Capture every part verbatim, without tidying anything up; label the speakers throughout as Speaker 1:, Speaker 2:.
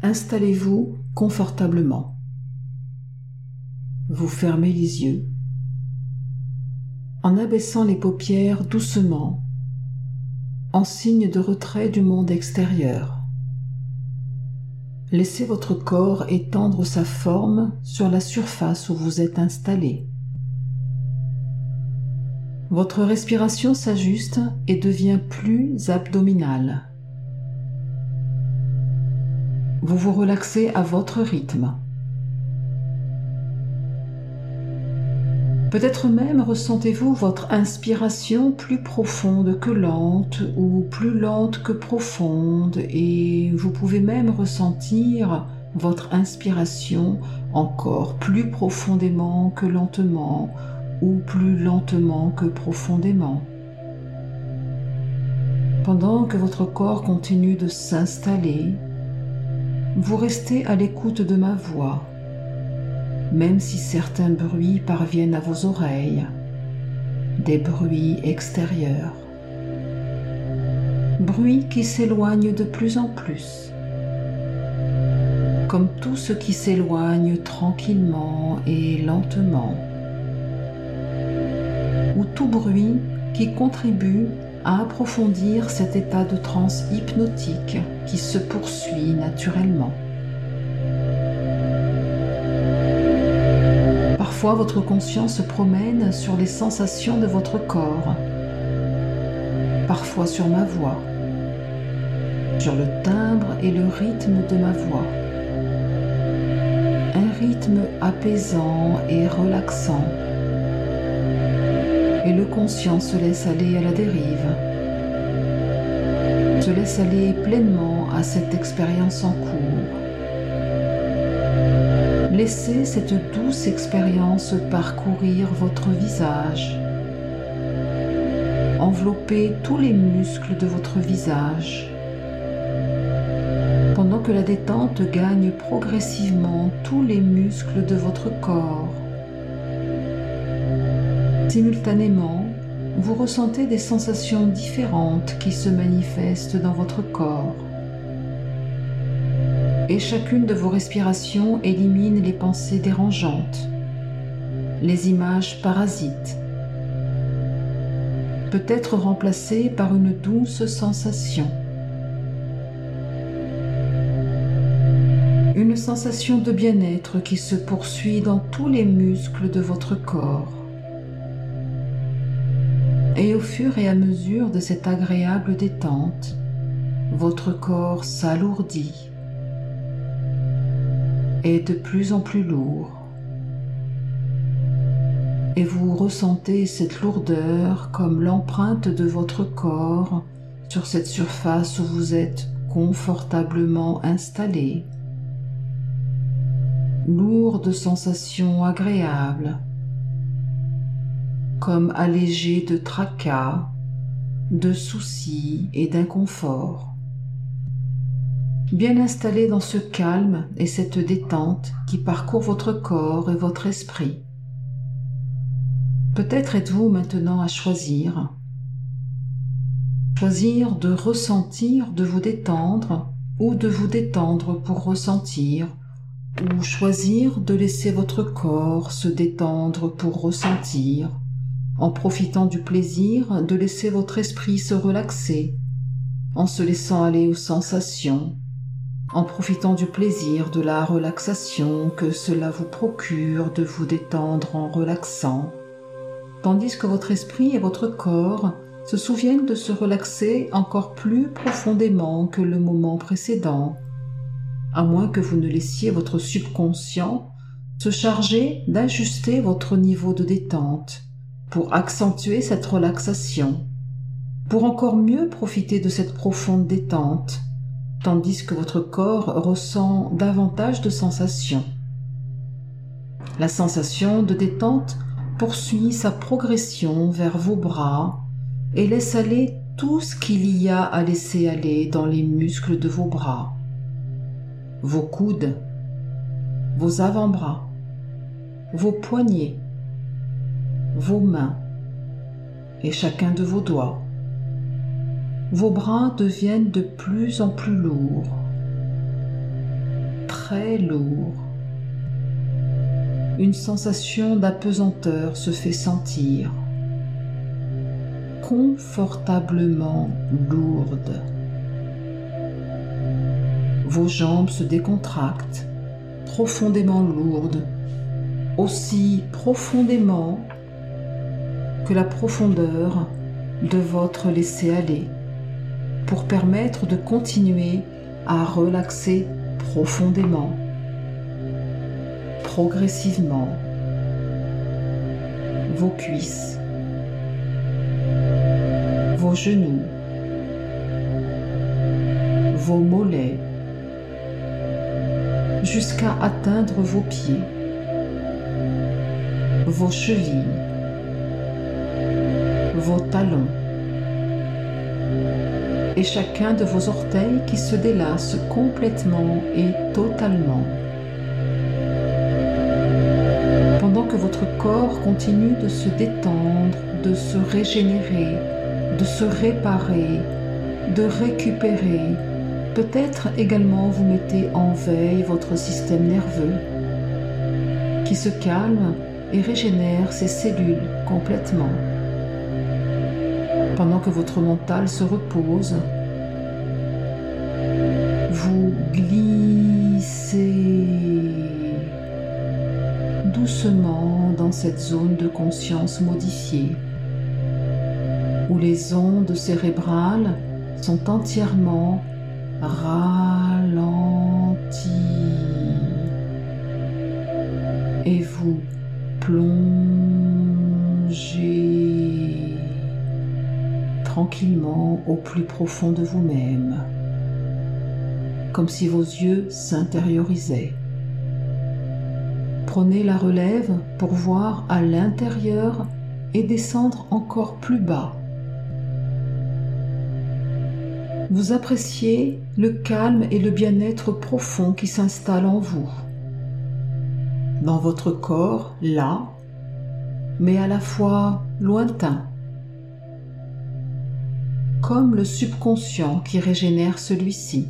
Speaker 1: Installez-vous confortablement. Vous fermez les yeux. En abaissant les paupières doucement, en signe de retrait du monde extérieur. Laissez votre corps étendre sa forme sur la surface où vous êtes installé. Votre respiration s'ajuste et devient plus abdominale. Vous vous relaxez à votre rythme. Peut-être même ressentez-vous votre inspiration plus profonde que lente ou plus lente que profonde, et vous pouvez même ressentir votre inspiration encore plus profondément que lentement ou plus lentement que profondément. Pendant que votre corps continue de s'installer, vous restez à l'écoute de ma voix, même si certains bruits parviennent à vos oreilles, des bruits extérieurs, bruits qui s'éloignent de plus en plus, comme tout ce qui s'éloigne tranquillement et lentement, ou tout bruit qui contribue à approfondir cet état de transe hypnotique qui se poursuit naturellement. Parfois, votre conscience se promène sur les sensations de votre corps, parfois sur ma voix, sur le timbre et le rythme de ma voix. Un rythme apaisant et relaxant. Et le conscient se laisse aller à la dérive, se laisse aller pleinement à cette expérience en cours. Laissez cette douce expérience parcourir votre visage, envelopper tous les muscles de votre visage, pendant que la détente gagne progressivement tous les muscles de votre corps. Simultanément, vous ressentez des sensations différentes qui se manifestent dans votre corps. Et chacune de vos respirations élimine les pensées dérangeantes, les images parasites, peut être remplacées par une douce sensation. Une sensation de bien-être qui se poursuit dans tous les muscles de votre corps. Et au fur et à mesure de cette agréable détente, votre corps s'alourdit, est de plus en plus lourd, et vous ressentez cette lourdeur comme l'empreinte de votre corps sur cette surface où vous êtes confortablement installé. Lourde sensation agréable, comme allégé de tracas, de soucis et d'inconfort. Bien installé dans ce calme et cette détente qui parcourt votre corps et votre esprit. Peut-être êtes-vous maintenant à choisir. Choisir de ressentir, de vous détendre, ou de vous détendre pour ressentir, ou choisir de laisser votre corps se détendre pour ressentir, en profitant du plaisir de laisser votre esprit se relaxer, en se laissant aller aux sensations, en profitant du plaisir de la relaxation que cela vous procure de vous détendre en relaxant, tandis que votre esprit et votre corps se souviennent de se relaxer encore plus profondément que le moment précédent, à moins que vous ne laissiez votre subconscient se charger d'ajuster votre niveau de détente pour accentuer cette relaxation, pour encore mieux profiter de cette profonde détente, tandis que votre corps ressent davantage de sensations. La sensation de détente poursuit sa progression vers vos bras et laisse aller tout ce qu'il y a à laisser aller dans les muscles de vos bras, vos coudes, vos avant-bras, vos poignets, vos mains et chacun de vos doigts. Vos bras deviennent de plus en plus lourds. très lourd. Une sensation d'apesanteur se fait sentir, confortablement lourde. Vos jambes se décontractent, profondément lourdes, aussi profondément que la profondeur de votre laisser-aller, pour permettre de continuer à relaxer profondément, progressivement, vos cuisses, vos genoux, vos mollets, jusqu'à atteindre vos pieds, vos chevilles, vos talons, et chacun de vos orteils qui se délasse complètement et totalement. Pendant que votre corps continue de se détendre, de se régénérer, de se réparer, de récupérer, peut-être également vous mettez en veille votre système nerveux qui se calme et régénère ses cellules complètement. Pendant que votre mental se repose, vous glissez doucement dans cette zone de conscience modifiée, où les ondes cérébrales sont entièrement ralenties et vous plongez tranquillement au plus profond de vous-même, comme si vos yeux s'intériorisaient. Prenez la relève pour voir à l'intérieur et descendre encore plus bas. Vous appréciez le calme et le bien-être profond qui s'installe en vous, dans votre corps, là, mais à la fois lointain, comme le subconscient qui régénère celui-ci.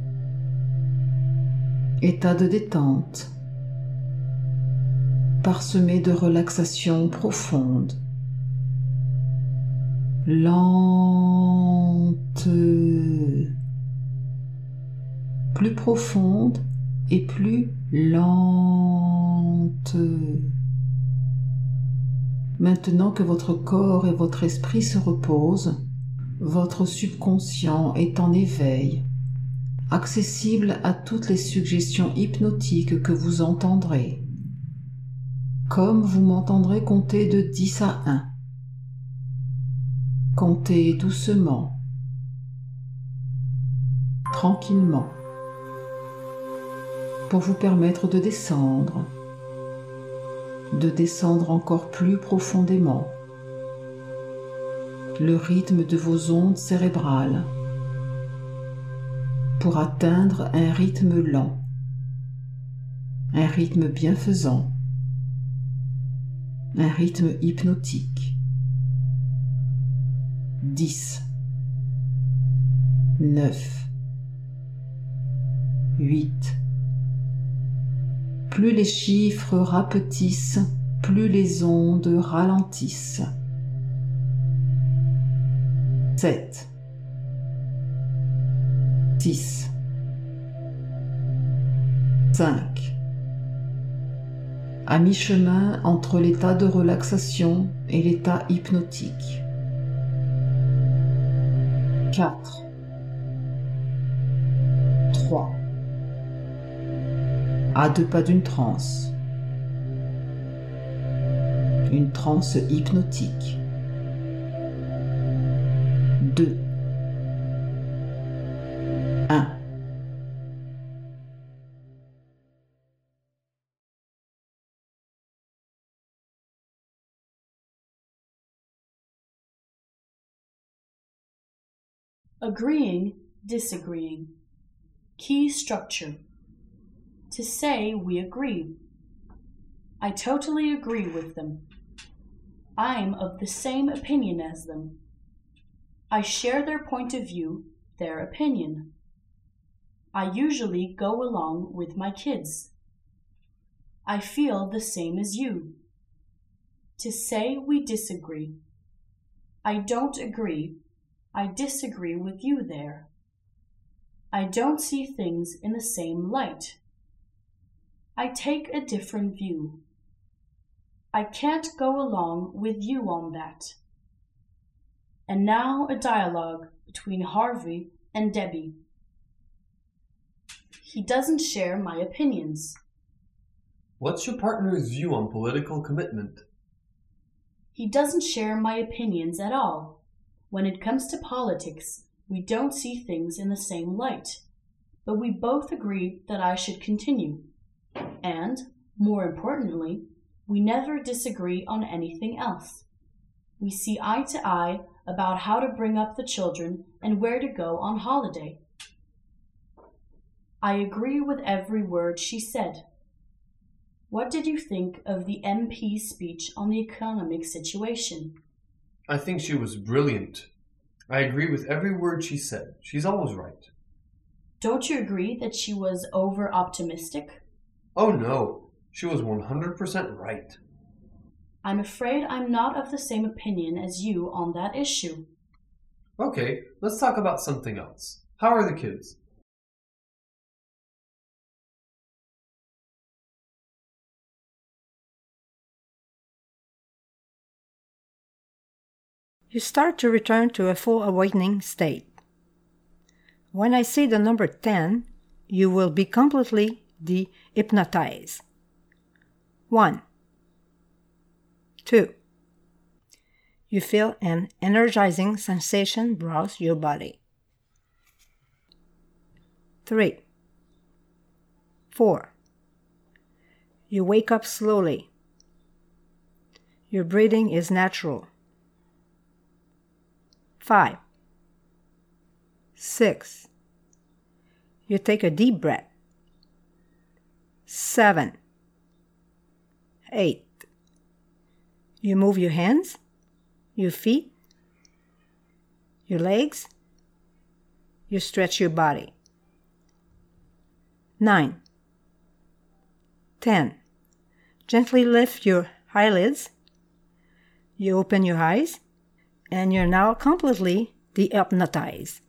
Speaker 1: État de détente, parsemé de relaxation profonde, lente, plus profonde et plus lente. Maintenant que votre corps et votre esprit se reposent, votre subconscient est en éveil, accessible à toutes les suggestions hypnotiques que vous entendrez, comme vous m'entendrez compter de dix à un. Comptez doucement, tranquillement, pour vous permettre de descendre, de descendre encore plus profondément, le rythme de vos ondes cérébrales, pour atteindre un rythme lent, un rythme bienfaisant, un rythme hypnotique. dix, neuf, huit. Plus les chiffres rapetissent, plus les ondes ralentissent. sept, six, cinq. À mi-chemin entre l'état de relaxation et l'état hypnotique. quatre, trois. À deux pas d'une transe. Une transe hypnotique. deux, un.
Speaker 2: Agreeing, disagreeing. Key structure. To say we agree. I totally agree with them. I'm of the same opinion as them. I share their point of view, their opinion. I usually go along with my kids. I feel the same as you. To say we disagree. I don't agree. I disagree with you there. I don't see things in the same light. I take a different view. I can't go along with you on that. And now a dialogue between Harvey and Debbie. He doesn't share my opinions.
Speaker 3: What's your partner's view on political commitment?
Speaker 2: He doesn't share my opinions at all. When it comes to politics, we don't see things in the same light. But we both agree that I should continue. And, more importantly, we never disagree on anything else. We see eye to eye about how to bring up the children and where to go on holiday. I agree with every word she said. What did you think of the M P's speech on the economic situation?
Speaker 3: I think she was brilliant. I agree with every word she said. She's always right.
Speaker 2: Don't you agree that she was over-optimistic?
Speaker 3: Oh no, she was one hundred percent right.
Speaker 2: I'm afraid I'm not of the same opinion as you on that issue.
Speaker 3: Okay, let's talk about something else. How are the kids?
Speaker 4: You start to return to a full awakening state. When I say the number ten, you will be completely de-hypnotized. One. Two. You feel an energizing sensation browse your body. Three. Four. You wake up slowly. Your breathing is natural. Five. Six. You take a deep breath. Seven. Eight. You move your hands, your feet, your legs. You stretch your body. Nine. Ten. Gently lift your eyelids. You open your eyes, and you're now completely de-hypnotized.